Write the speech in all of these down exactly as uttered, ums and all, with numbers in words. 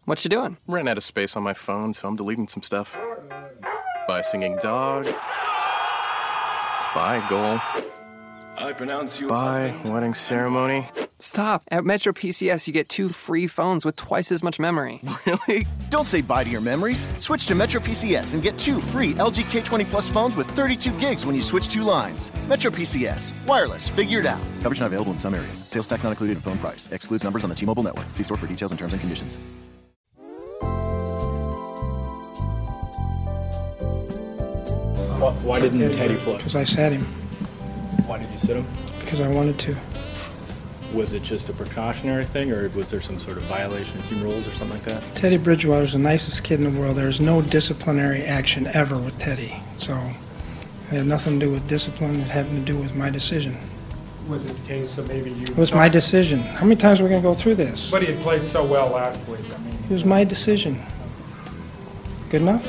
What you doing? Ran out of space on my phone, so I'm deleting some stuff. By singing dog. By goal. I pronounce you. By wedding ceremony. Stop. At Metro P C S, you get two free phones with twice as much memory. Really? Don't say bye to your memories. Switch to Metro P C S and get two free L G K twenty Plus phones with thirty-two gigs when you switch two lines. Metro P C S. Wireless. Figured out. Coverage not available in some areas. Sales tax not included in phone price. Excludes numbers on the T-Mobile network. See store for details and terms and conditions. Why didn't Teddy play? Because I sat him. Why did you sit him? Because I wanted to. Was it just a precautionary thing, or was there some sort of violation of team rules or something like that? Teddy Bridgewater's the nicest kid in the world. There's no disciplinary action ever with Teddy. So it had nothing to do with discipline. It had to do with my decision. Was it the case of maybe you... It was my decision. How many times are we going to go through this? But he had played so well last week. I mean, it was my decision. Good enough?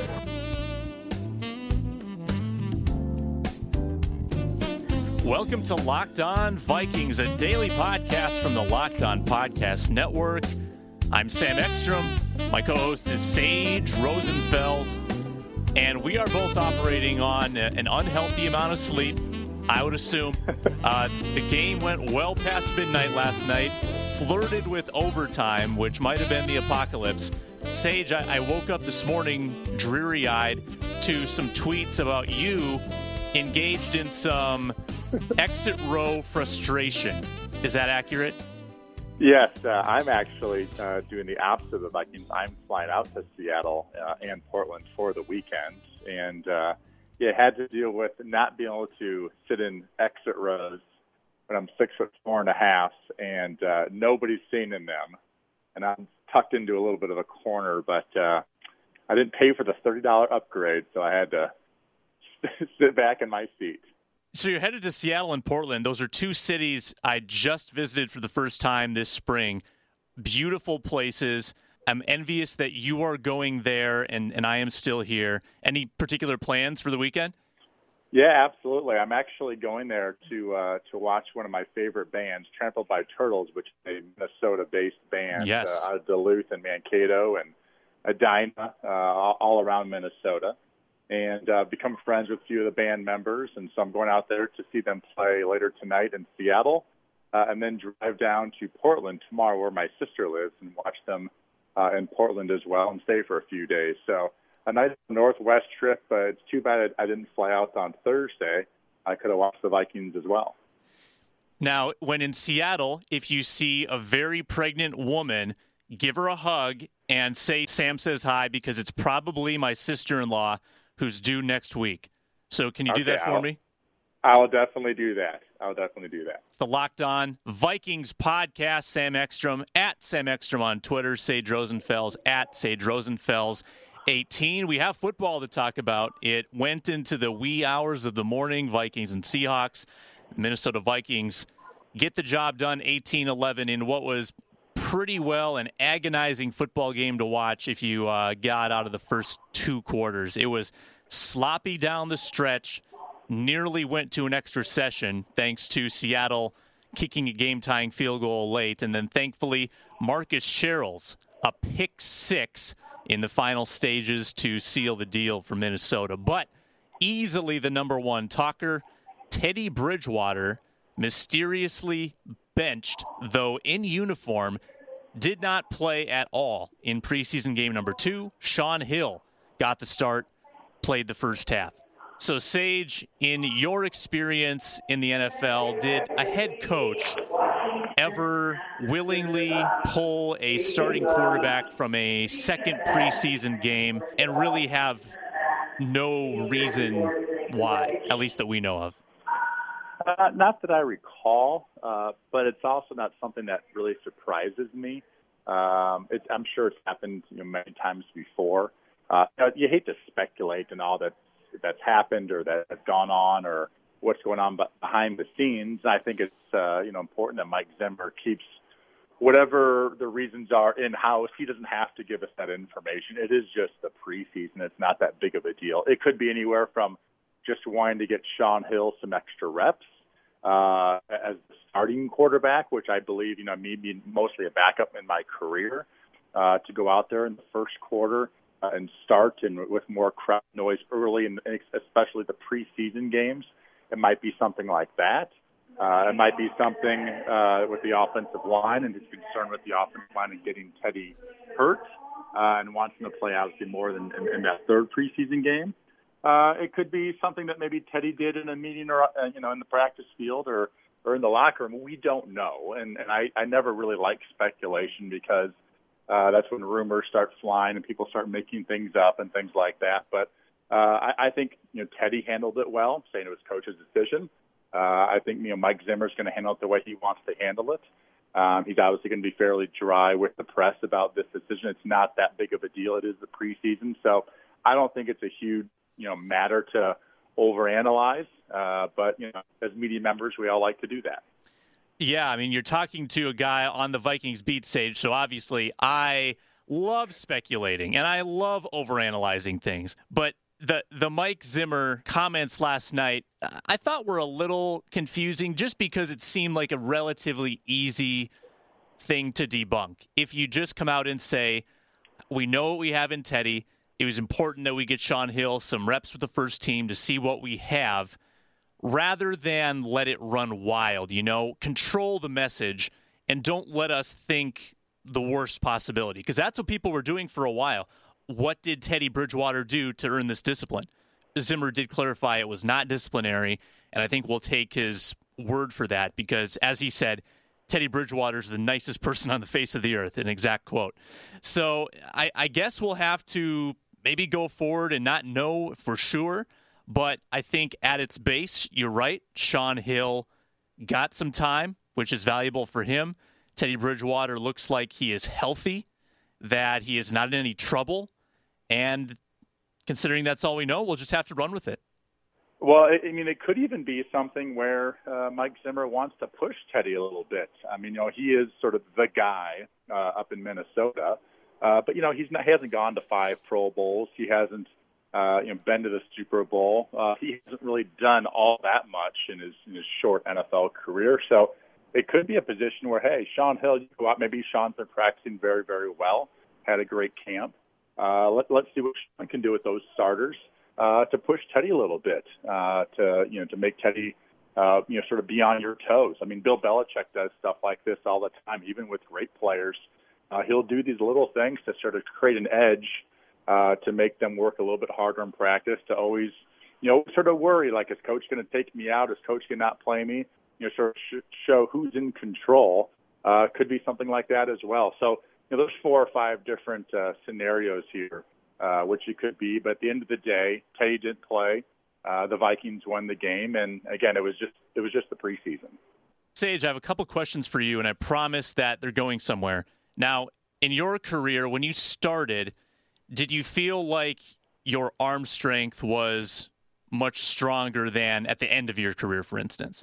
Welcome to Locked On Vikings, a daily podcast from the Locked On Podcast Network. I'm Sam Ekstrom. My co-host is Sage Rosenfels, and we are both operating on an unhealthy amount of sleep, I would assume. Uh, the game went well past midnight last night, flirted with overtime, which might have been the apocalypse. Sage, I, I woke up this morning dreary-eyed to some tweets about you engaged in some exit row frustration. Is that accurate? Yes, uh, I'm actually uh, doing the opposite of the Vikings. I'm flying out to Seattle uh, and Portland for the weekend, and uh, yeah, had to deal with not being able to sit in exit rows when I'm six foot four and a half, and uh, nobody's seen in them, and I'm tucked into a little bit of a corner, but uh, I didn't pay for the thirty dollars upgrade, so I had to sit back in my seat. So you're headed to Seattle and Portland. Those are two cities I just visited for the first time this spring. Beautiful places. I'm envious that you are going there and, and I am still here. Any particular plans for the weekend? Yeah, absolutely. I'm actually going there to uh, to watch one of my favorite bands, Trampled by Turtles, which is a Minnesota-based band yes. uh, out of Duluth and Mankato and Edina, uh, all around Minnesota. And uh, become friends with a few of the band members. And so I'm going out there to see them play later tonight in Seattle, uh, and then drive down to Portland tomorrow where my sister lives and watch them uh, in Portland as well and stay for a few days. So a nice Northwest trip, but it's too bad I didn't fly out on Thursday. I could have watched the Vikings as well. Now, when in Seattle, if you see a very pregnant woman, give her a hug and say, Sam says hi, because it's probably my sister-in-law who's due next week. So can you do okay, that for I'll, me? I'll definitely do that. I'll definitely do that. It's the Locked On Vikings podcast. Sam Ekstrom, at Sam Ekstrom on Twitter. Sage Rosenfels, at Sage Rosenfels eighteen. We have football to talk about. It went into the wee hours of the morning. Vikings and Seahawks. Minnesota Vikings get the job done eighteen eleven in what was pretty well an agonizing football game to watch if you uh, got out of the first two quarters. It was sloppy down the stretch, nearly went to an extra session thanks to Seattle kicking a game-tying field goal late, and then thankfully Marcus Sherrills, a pick six in the final stages to seal the deal for Minnesota. But easily the number one talker, Teddy Bridgewater, mysteriously benched, though in uniform, did not play at all in preseason game number two. Shaun Hill got the start, played the first half. So, Sage, in your experience in the N F L, did a head coach ever willingly pull a starting quarterback from a second preseason game and really have no reason why, at least that we know of? Uh, not that I recall, uh, but it's also not something that really surprises me. Um, it, I'm sure it's happened you know, many times before. Uh, you hate to speculate in all that that's happened or that has gone on or what's going on behind the scenes. I think it's uh, you know important that Mike Zimmer keeps whatever the reasons are in-house. He doesn't have to give us that information. It is just the preseason. It's not that big of a deal. It could be anywhere from just wanting to get Shaun Hill some extra reps uh, as the starting quarterback, which I believe, you know, me being mostly a backup in my career, uh, to go out there in the first quarter uh, and start and with more crowd noise early, and especially the preseason games. It might be something like that. Uh, it might be something uh, with the offensive line and his concern with the offensive line and getting Teddy hurt uh, and wants him to play obviously more than in, in that third preseason game. Uh, it could be something that maybe Teddy did in a meeting or, uh, you know, in the practice field or, or in the locker room. We don't know. And, and I, I never really like speculation because uh, that's when rumors start flying and people start making things up and things like that. But uh, I, I think, you know, Teddy handled it well, saying it was coach's decision. Uh, I think, you know, Mike Zimmer's going to handle it the way he wants to handle it. Um, he's obviously going to be fairly dry with the press about this decision. It's not that big of a deal. It is the preseason. So I don't think it's a huge, you know, matter to overanalyze. Uh, but, you know, as media members, we all like to do that. Yeah, I mean, you're talking to a guy on the Vikings beat, Sage, so obviously I love speculating and I love overanalyzing things. But the the Mike Zimmer comments last night, I thought were a little confusing just because it seemed like a relatively easy thing to debunk. If you just come out and say, we know what we have in Teddy, it was important that we get Shaun Hill some reps with the first team to see what we have, rather than let it run wild, you know, control the message and don't let us think the worst possibility. Because that's what people were doing for a while. What did Teddy Bridgewater do to earn this discipline? Zimmer did clarify it was not disciplinary, and I think we'll take his word for that because, as he said, Teddy Bridgewater is the nicest person on the face of the earth, an exact quote. So I, I guess we'll have to maybe go forward and not know for sure. But I think at its base, you're right. Shaun Hill got some time, which is valuable for him. Teddy Bridgewater looks like he is healthy, that he is not in any trouble. And considering that's all we know, we'll just have to run with it. Well, I mean, it could even be something where uh, Mike Zimmer wants to push Teddy a little bit. I mean, you know, he is sort of the guy uh, up in Minnesota. Uh, but, you know, he's not, he hasn't gone to five Pro Bowls. He hasn't Uh, you know, been to the Super Bowl. Uh, he hasn't really done all that much in his in his short N F L career. So it could be a position where, hey, Shaun Hill, you go out. Maybe Shaun's been practicing very, very well, had a great camp. Uh, let, let's see what Shaun can do with those starters uh, to push Teddy a little bit, uh, to you know, to make Teddy, uh, you know, sort of be on your toes. I mean, Bill Belichick does stuff like this all the time, even with great players. Uh, he'll do these little things to sort of create an edge. Uh, to make them work a little bit harder in practice, to always, you know, sort of worry, like, is coach going to take me out? Is coach going to not play me? You know, sort of sh- show who's in control. Uh, could be something like that as well. So, you know, there's four or five different uh, scenarios here, uh, which it could be. But at the end of the day, Teddy didn't play. Uh, the Vikings won the game. And, again, it was just it was just the preseason. Sage, I have a couple questions for you, and I promise that they're going somewhere. Now, in your career, when you started, did you feel like your arm strength was much stronger than at the end of your career, for instance?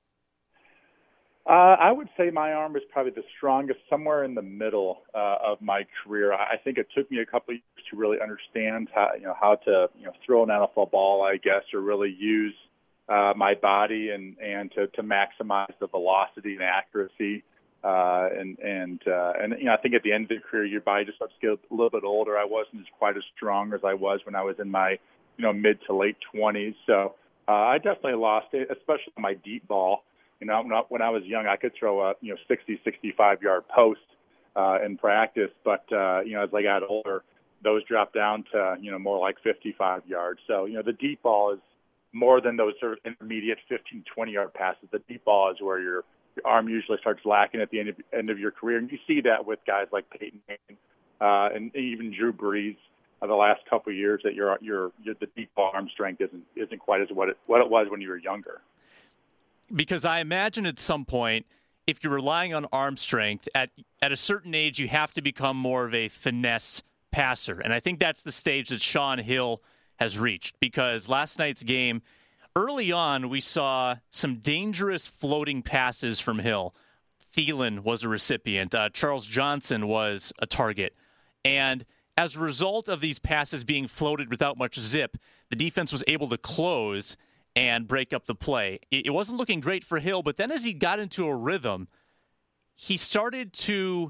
Uh, I would say my arm was probably the strongest somewhere in the middle uh, of my career. I think it took me a couple of years to really understand how, you know, how to, you know, throw an N F L ball, I guess, or really use uh, my body and, and to, to maximize the velocity and accuracy. Uh, and, and, uh, and, you know, I think at the end of the career, your body just starts to get a little bit older. I wasn't as quite as strong as I was when I was in my, you know, mid to late twenties. So, uh, I definitely lost it, especially my deep ball. You know, when I was young, I could throw a, you know, sixty, sixty-five yard post, uh, in practice. But, uh, you know, as I got older, those dropped down to, you know, more like fifty-five yards. So, you know, the deep ball is more than those sort of intermediate fifteen, twenty yard passes. The deep ball is where you're, your arm usually starts lacking at the end of, end of your career. And you see that with guys like Peyton Manning, uh, and even Drew Brees of the last couple of years, that your, your, your, the deep ball arm strength isn't, isn't quite as what it, what it was when you were younger. Because I imagine at some point, if you're relying on arm strength, at, at a certain age, you have to become more of a finesse passer. And I think that's the stage that Shaun Hill has reached, because last night's game, early on, we saw some dangerous floating passes from Hill. Thielen was a recipient. Uh, Charles Johnson was a target. And as a result of these passes being floated without much zip, the defense was able to close and break up the play. It, it wasn't looking great for Hill, but then as he got into a rhythm, he started to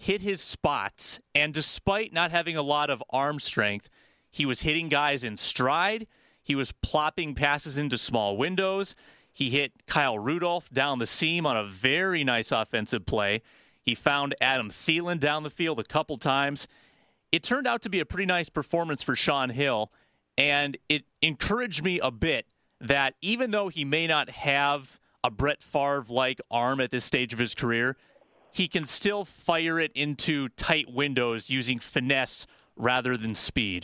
hit his spots, and despite not having a lot of arm strength, he was hitting guys in stride. He was plopping passes into small windows. He hit Kyle Rudolph down the seam on a very nice offensive play. He found Adam Thielen down the field a couple times. It turned out to be a pretty nice performance for Shaun Hill, and it encouraged me a bit that even though he may not have a Brett Favre-like arm at this stage of his career, he can still fire it into tight windows using finesse rather than speed.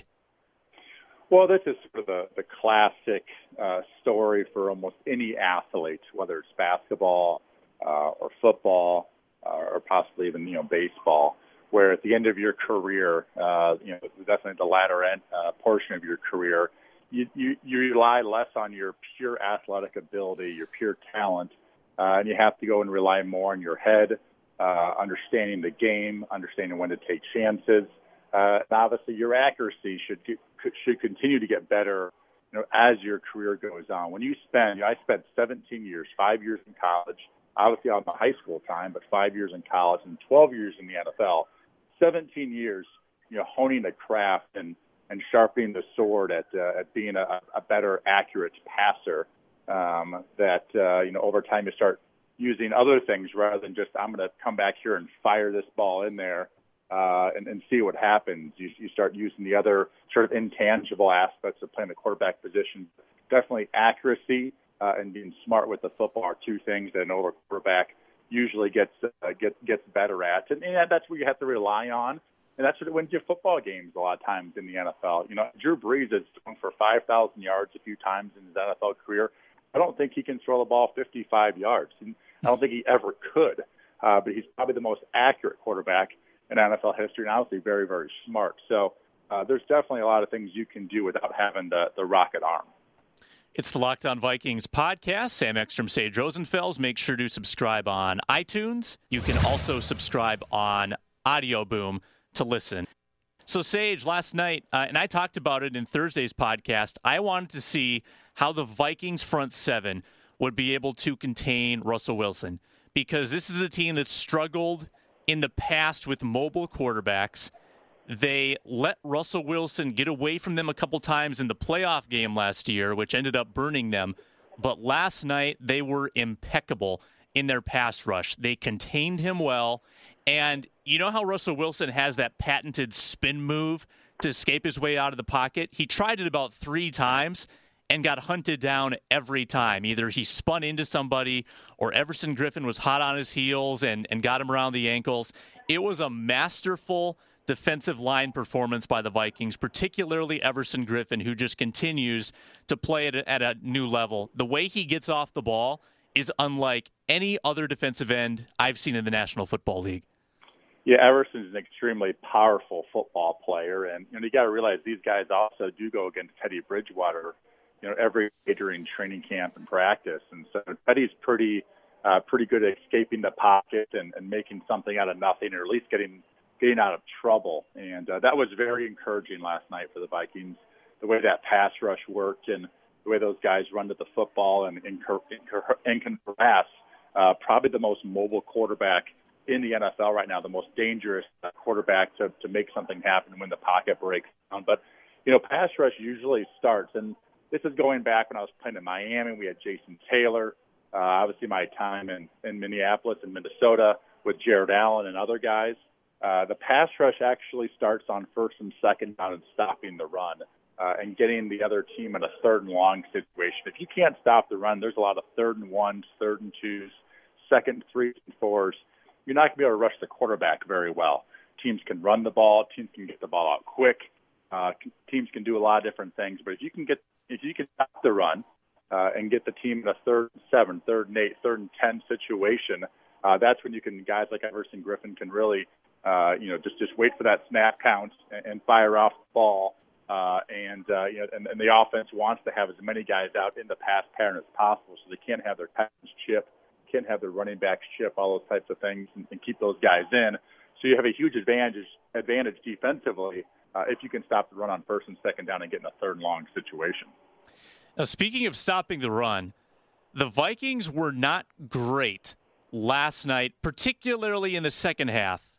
Well, this is sort of the, the classic uh, story for almost any athlete, whether it's basketball uh, or football uh, or possibly even, you know, baseball, where at the end of your career, uh, you know, definitely the latter end uh, portion of your career, you, you, you rely less on your pure athletic ability, your pure talent, uh, and you have to go and rely more on your head, uh, understanding the game, understanding when to take chances. Uh, and obviously, your accuracy should should continue to get better, you know, as your career goes on. When you spend, you know, I spent seventeen years, five years in college, obviously on the high school time, but five years in college and twelve years in the N F L. seventeen years, you know, honing the craft and, and sharpening the sword at uh, at being a, a better, accurate passer. Um, that uh, you know, over time you start using other things rather than just I'm going to come back here and fire this ball in there. Uh, and, and see what happens. You, you start using the other sort of intangible aspects of playing the quarterback position. Definitely accuracy uh, and being smart with the football are two things that an older quarterback usually gets uh, get, gets better at. And, and that's what you have to rely on. And that's what wins you football games a lot of times in the N F L. You know, Drew Brees has thrown for five thousand yards a few times in his N F L career. I don't think he can throw the ball fifty-five yards. And I don't think he ever could. Uh, but he's probably the most accurate quarterback in N F L history, and obviously very, very smart. So uh, there's definitely a lot of things you can do without having the, the rocket arm. It's the Locked On Vikings podcast. Sam Ekstrom, Sage Rosenfels. Make sure to subscribe on iTunes. You can also subscribe on Audio Boom to listen. So, Sage, last night, uh, and I talked about it in Thursday's podcast, I wanted to see how the Vikings front seven would be able to contain Russell Wilson, because this is a team that struggled in the past with mobile quarterbacks. They let Russell Wilson get away from them a couple times in the playoff game last year, which ended up burning them. But last night, they were impeccable in their pass rush. They contained him well. And you know how Russell Wilson has that patented spin move to escape his way out of the pocket? He tried it about three times and got hunted down every time. Either he spun into somebody or Everson Griffin was hot on his heels and, and got him around the ankles. It was a masterful defensive line performance by the Vikings, particularly Everson Griffin, who just continues to play at a, at a new level. The way he gets off the ball is unlike any other defensive end I've seen in the National Football League. Yeah, Everson's an extremely powerful football player, and you know, you got to realize these guys also do go against Teddy Bridgewater, you know, every day during training camp and practice. And so Teddy's pretty uh, pretty good at escaping the pocket and, and making something out of nothing, or at least getting getting out of trouble. And uh, that was very encouraging last night for the Vikings, the way that pass rush worked and the way those guys run to the football and, and, and can harass uh, probably the most mobile quarterback in the N F L right now, the most dangerous quarterback to, to make something happen when the pocket breaks down. But, you know, pass rush usually starts, and this is going back when I was playing in Miami. We had Jason Taylor, uh, obviously my time in, in Minneapolis and Minnesota with Jared Allen and other guys. Uh, the pass rush actually starts on first and second down and stopping the run uh, and getting the other team in a third and long situation. If you can't stop the run, there's a lot of third and ones, third and twos, second, threes, and fours. You're not going to be able to rush the quarterback very well. Teams can run the ball. Teams can get the ball out quick. Uh, teams can do a lot of different things. But if you can get If you can stop the run uh, and get the team in a third and seven, third and eight, third and ten situation, uh, that's when you can, guys like Everson Griffin can really, uh, you know, just, just wait for that snap count and, and fire off the ball. Uh, and, uh, you know, and, and the offense wants to have as many guys out in the pass pattern as possible, so they can't have their passes chip, can't have their running backs chip, all those types of things, and, and keep those guys in. So you have a huge advantage advantage defensively Uh, if you can stop the run on first and second down and get in a third and long situation. Now, speaking of stopping the run, the Vikings were not great last night, particularly in the second half,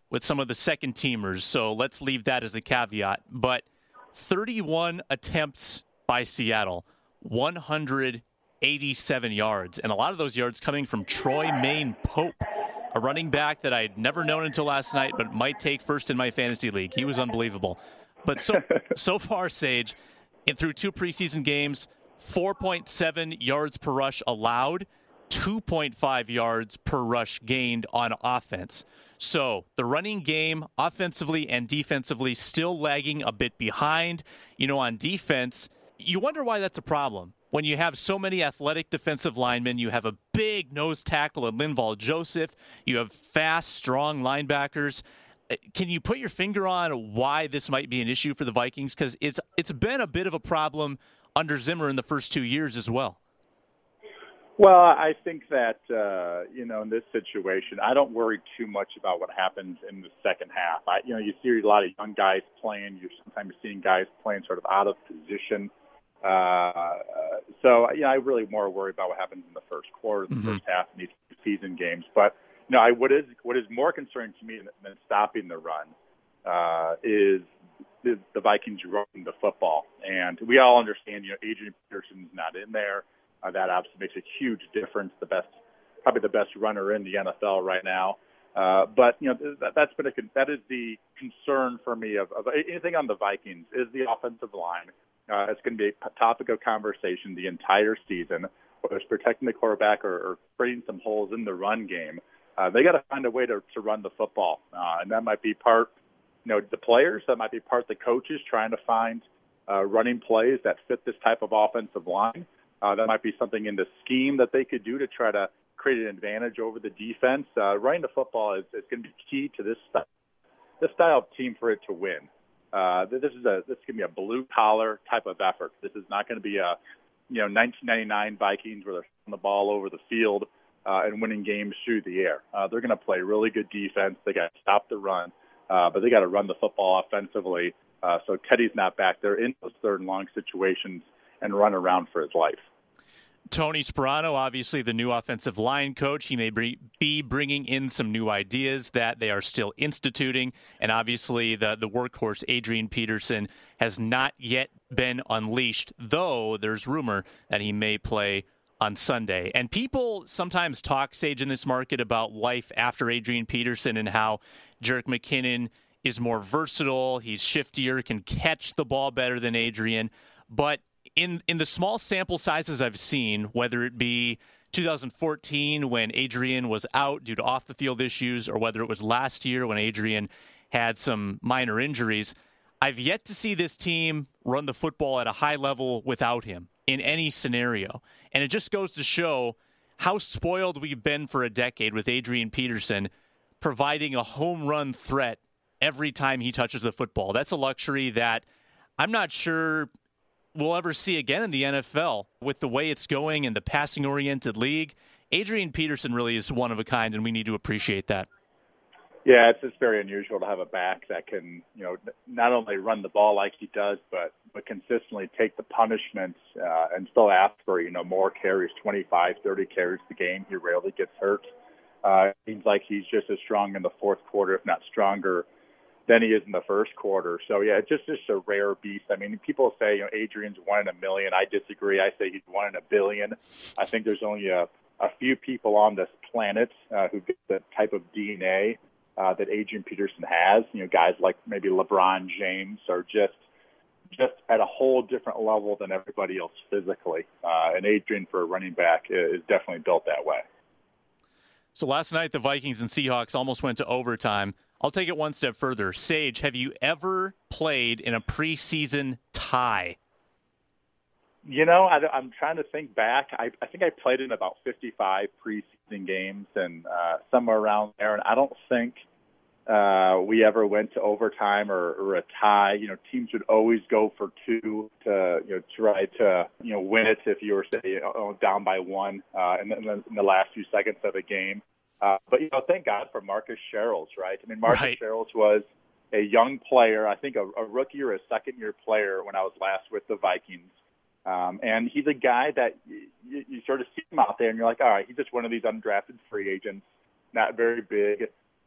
with some of the second teamers, so let's leave that as a caveat. But thirty-one attempts by Seattle, one hundred eighty-seven yards, and a lot of those yards coming from Troy Maine Pope, a running back that I'd never known until last night, but might take first in my fantasy league. He was unbelievable. But so so far, Sage, in through two preseason games, four point seven yards per rush allowed, two point five yards per rush gained on offense. So the running game, offensively and defensively, still lagging a bit behind. You know, on defense, you wonder why that's a problem. When you have so many athletic defensive linemen, you have a big nose tackle in Linval Joseph, you have fast, strong linebackers. Can you put your finger on why this might be an issue for the Vikings? Because it's it's been a bit of a problem under Zimmer in the first two years as well. Well, I think that, uh, you know, in this situation, I don't worry too much about what happens in the second half. I, you know, you see a lot of young guys playing. You're sometimes seeing guys playing sort of out of position. Uh, so, you know, I really more worry about what happens in the first quarter, the mm-hmm. first half in these season games. But, you know, I, what is what is more concerning to me than, than stopping the run uh, is the, the Vikings running the football. And we all understand, you know, Adrian Peterson's not in there. Uh, that obviously makes a huge difference. The best, probably the best runner in the N F L right now. Uh, but you know that, that's been a that is the concern for me of, of anything on the Vikings is the offensive line. Uh, it's going to be a topic of conversation the entire season, whether it's protecting the quarterback or, or creating some holes in the run game. Uh, they got to find a way to, to run the football, uh, and that might be part, you know, the players. That might be part the coaches trying to find uh, running plays that fit this type of offensive line. Uh, that might be something in the scheme that they could do to try to create an advantage over the defense. Uh, running the football is, is going to be key to this style, this style of team for it to win. Uh, this is a this is going to be a blue collar type of effort. This is not going to be a you know nineteen ninety-nine Vikings where they're throwing the ball over the field uh, and winning games through the air. Uh, they're going to play really good defense. They got to stop the run, uh, but they got to run the football offensively. Uh, so Teddy's not back there in those third and long situations and run around for his life. Tony Sparano, obviously the new offensive line coach. He may be bringing in some new ideas that they are still instituting. And obviously the, the workhorse, Adrian Peterson, has not yet been unleashed, though there's rumor that he may play on Sunday. And people sometimes talk, Sage, in this market about life after Adrian Peterson and how Jerick McKinnon is more versatile, he's shiftier, can catch the ball better than Adrian. But In in the small sample sizes I've seen, whether it be two thousand fourteen when Adrian was out due to off-the-field issues or whether it was last year when Adrian had some minor injuries, I've yet to see this team run the football at a high level without him in any scenario. And it just goes to show how spoiled we've been for a decade with Adrian Peterson providing a home run threat every time he touches the football. That's a luxury that I'm not sure we'll ever see again in the N F L with the way it's going in the passing-oriented league. Adrian Peterson really is one of a kind, and we need to appreciate that. Yeah, it's just very unusual to have a back that can, you know, not only run the ball like he does, but but consistently take the punishments uh, and still ask for, you know, more carries, twenty-five, thirty carries a game. He rarely gets hurt. Uh, it seems like he's just as strong in the fourth quarter, if not stronger, than he is in the first quarter. So, yeah, it's just, just a rare beast. I mean, people say, you know, Adrian's one in a million. I disagree. I say he's one in a billion. I think there's only a, a few people on this planet uh, who get the type of D N A uh, that Adrian Peterson has. You know, guys like maybe LeBron James are just just at a whole different level than everybody else physically. Uh, and Adrian, for a running back, is definitely built that way. So last night, the Vikings and Seahawks almost went to overtime. I'll take it one step further. Sage, have you ever played in a preseason tie? You know, I, I'm trying to think back. I, I think I played in about fifty-five preseason games and uh, somewhere around there. And I don't think uh, we ever went to overtime or, or a tie. You know, teams would always go for two to, you know, try to, you know, win it if you were, say, you know, down by one uh, in, the, in the last few seconds of a game. Uh, but, you know, thank God for Marcus Sherrills, right? I mean, Marcus right. Sherrills was a young player, I think a, a rookie or a second-year player when I was last with the Vikings. Um, and he's a guy that you, you sort of see him out there, and you're like, all right, he's just one of these undrafted free agents, not very big,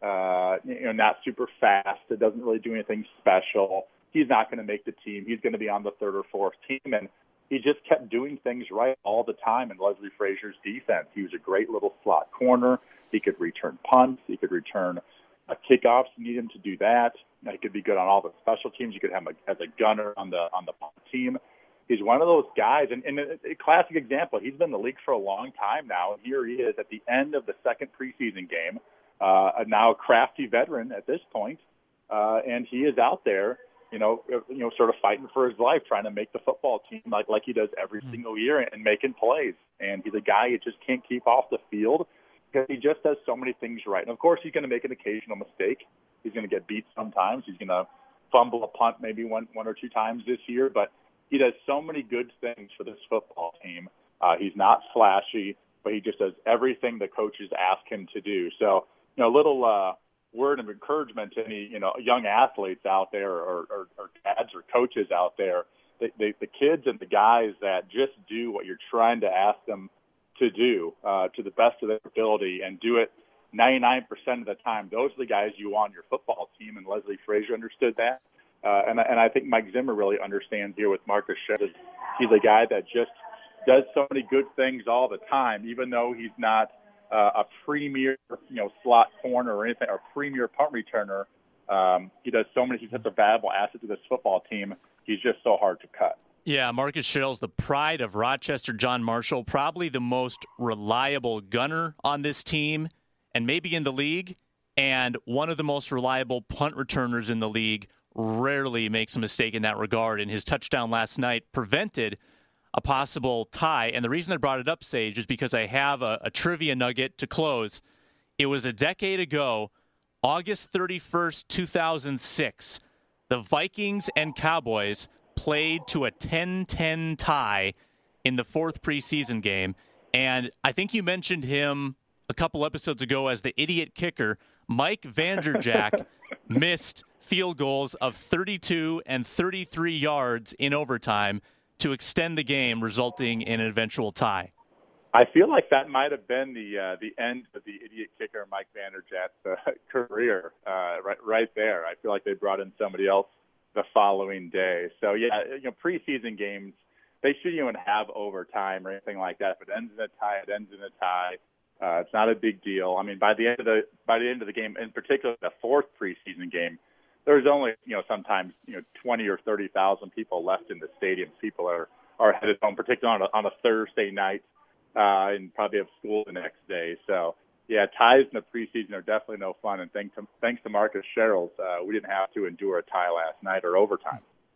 uh, you know, not super fast. It doesn't really do anything special. He's not going to make the team. He's going to be on the third or fourth team. And he just kept doing things right all the time in Leslie Frazier's defense. He was a great little slot corner. He could return punts. He could return uh, kickoffs. You need him to do that. He could be good on all the special teams. You could have him as a gunner on the on the punt team. He's one of those guys, and, and a, a classic example. He's been in the league for a long time now, and here he is at the end of the second preseason game, uh, a now crafty veteran at this point, uh, and he is out there, you know, you know, sort of fighting for his life, trying to make the football team like like he does every mm-hmm. single year, and making plays. And he's a guy you just can't keep off the field because he just does so many things right. And of course, he's going to make an occasional mistake. He's going to get beat sometimes. He's going to fumble a punt maybe one one or two times this year, but he does so many good things for this football team. Uh, he's not flashy, but he just does everything the coaches ask him to do. So, you know, a little uh, word of encouragement to any, you know, young athletes out there or, or, or dads or coaches out there, the, the, the kids and the guys that just do what you're trying to ask them to do uh, to the best of their ability and do it ninety-nine percent of the time. Those are the guys you want on your football team, and Leslie Frazier understood that. Uh, and, and I think Mike Zimmer really understands here with Marcus Sherrill. He's a guy that just does so many good things all the time, even though he's not uh, a premier, you know, slot corner or anything, or premier punt returner. Um, he does so many. He's such a valuable asset to this football team. He's just so hard to cut. Yeah, Marcus Sherrill's the pride of Rochester John Marshall, probably the most reliable gunner on this team, and maybe in the league, and one of the most reliable punt returners in the league. Rarely makes a mistake in that regard, and his touchdown last night prevented a possible tie. And the reason I brought it up, Sage, is because I have a, a trivia nugget to close. It was a decade ago, August thirty-first, two thousand six. The Vikings and Cowboys played to a ten ten tie in the fourth preseason game. And I think you mentioned him a couple episodes ago as the idiot kicker. Mike Vanderjagt missed field goals of thirty-two and thirty-three yards in overtime to extend the game, resulting in an eventual tie. I feel like that might have been the uh, the end of the idiot kicker Mike Vanderjagt's uh, career uh, right right there. I feel like they brought in somebody else the following day. So yeah, you know, preseason games, they shouldn't even have overtime or anything like that. If it ends in a tie, it ends in a tie. Uh, it's not a big deal. I mean, by the end of the by the end of the game, in particular the fourth preseason game, there's only, you know, sometimes, you know, twenty or thirty thousand people left in the stadiums. People are, are headed home, particularly on a, on a Thursday night, uh, and probably have school the next day. So, yeah, ties in the preseason are definitely no fun. And thanks to, thanks to Marcus Sherrill, uh, we didn't have to endure a tie last night or overtime.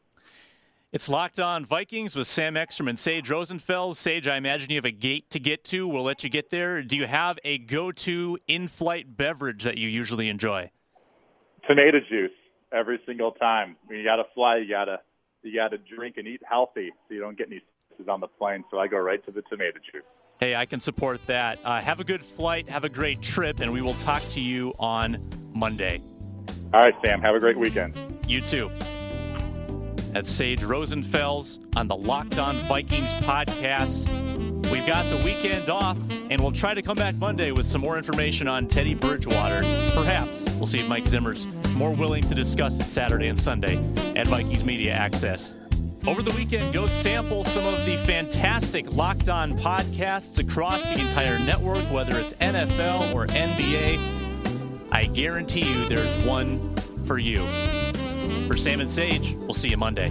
It's Locked On Vikings with Sam Ekstrom and Sage Rosenfels. Sage, I imagine you have a gate to get to. We'll let you get there. Do you have a go-to in-flight beverage that you usually enjoy? Tomato juice. Every single time. When you got to fly, you got to you got to drink and eat healthy so you don't get any sicknesses on the plane. So I go right to the tomato juice. Hey, I can support that. Uh, have a good flight. Have a great trip, and we will talk to you on Monday. All right, Sam. Have a great weekend. You too. That's Sage Rosenfels on the Locked On Vikings podcast. We've got the weekend off, and we'll try to come back Monday with some more information on Teddy Bridgewater. Perhaps. We'll see if Mike Zimmer's more willing to discuss it Saturday and Sunday at Vikings Media Access. Over the weekend, go sample some of the fantastic Locked On podcasts across the entire network, whether it's N F L or N B A. I guarantee you there's one for you. For Sam and Sage, we'll see you Monday.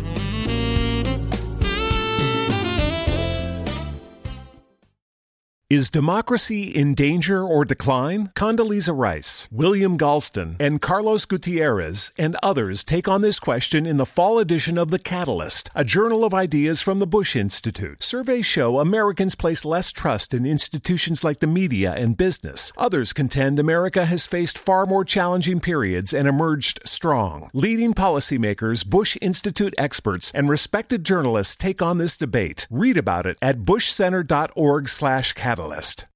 Is democracy in danger or decline? Condoleezza Rice, William Galston, and Carlos Gutierrez and others take on this question in the fall edition of The Catalyst, a journal of ideas from the Bush Institute. Surveys show Americans place less trust in institutions like the media and business. Others contend America has faced far more challenging periods and emerged strong. Leading policymakers, Bush Institute experts, and respected journalists take on this debate. Read about it at bushcenter dot org slash catalyst.